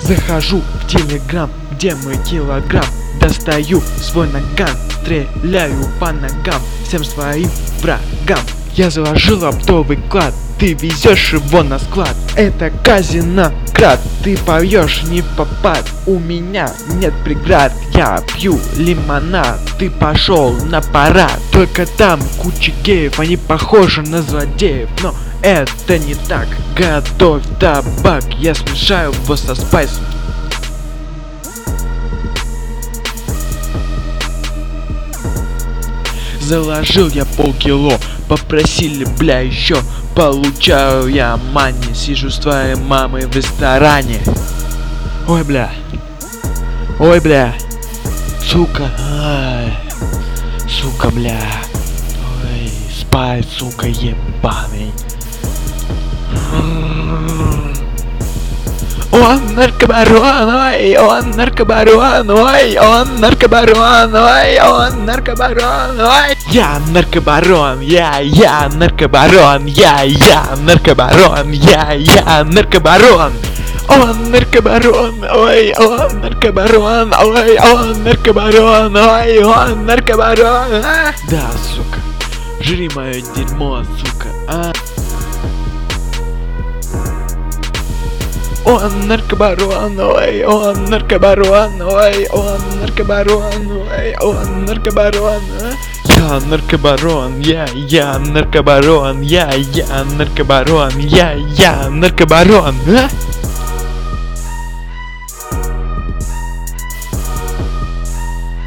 Захожу в телеграм, где мой килограмм. Достаю свой наган, стреляю по ногам всем своим врагам. Я заложил оптовый клад, ты везешь его на склад. Это казино крат, ты поешь не в попад. У меня нет преград, я пью лимонад. Ты пошел на парад, только там куча геев. Они похожи на злодеев, но это не так. Готовь табак, я смешаю его со спайсом. Заложил я полкило, попросили, бля, еще. Получаю я мани, сижу с твоей мамой в ресторане. Ой, бля. Ой, бля. Сука. Ай. Сука, бля. Ой, спай, сука, ебаный. Он наркобарон, ой, он наркобарон, ой, он наркобарон, ой, он наркобарон, ой. Я наркобарон, я наркобарон, я наркобарон, я наркобарон. Он наркобарон, ой, он наркобарон, ой, он наркобарон, ой, он наркобарон. Да, сука, жри мое дерьмо, сука, а. Он наркобарон, ой, он наркобарон, ой, он наркобарон, ой, он наркобарон. Я наркобарон, я наркобарон, я наркобарон, я наркобарон.